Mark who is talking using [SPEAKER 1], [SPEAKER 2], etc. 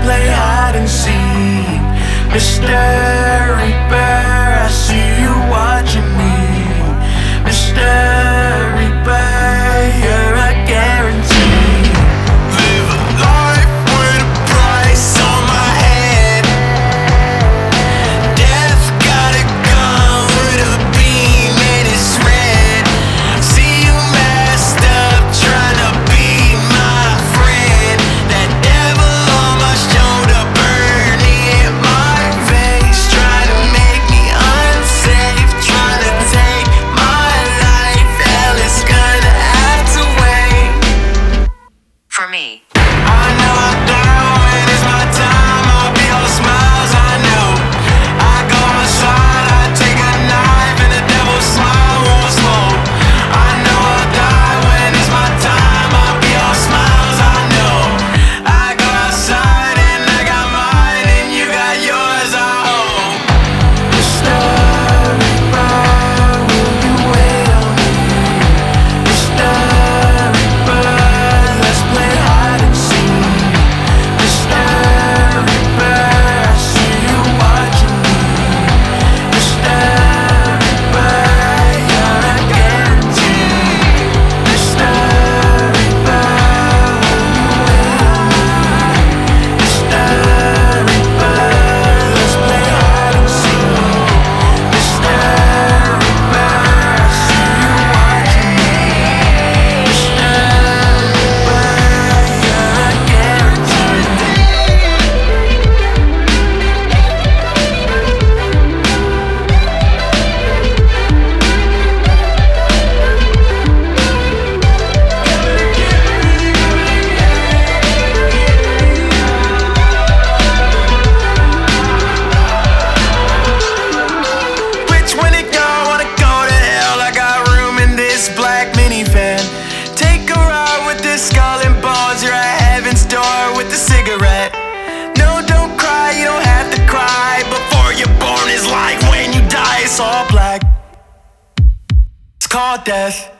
[SPEAKER 1] play hide and seek. Mystery bear, I see you watching me. Mystery bear, you're a guarantee. Live a life with a price on my head. Death got a gun with a beam and it's red. See you messed up trying to be my friend. That devil on my shoulder burning in my face, trying to make me unsafe, trying to take my life. Hell is gonna have to wait
[SPEAKER 2] For me.
[SPEAKER 1] I know I'm down when it's my time. I'll be all smiles, I know. I go outside, I take a knife, and the devil's smile won't slow. I know I'll die when it's my time. I'll be all smiles, I know. I go outside and I got mine, and you got yours, I hope. Mystery bear, will you wait on me? Mystery bear, let's play hide and seek. Mystery bear, I see you watching me. Mystery bear, you're a guarantee. Mystery bear, will you wait on me? Mystery bear, let's play hide and seek. Mystery bear, I see you watching me. Mystery bear, you're a guarantee. Which one to go? Wanna go to hell? I got room in this black minivan. Take a ride with this skull and bones. You're at heaven's door with the cigarette. No, don't cry, you don't have to cry. Before you're born is like when you die, it's all black. It's called death.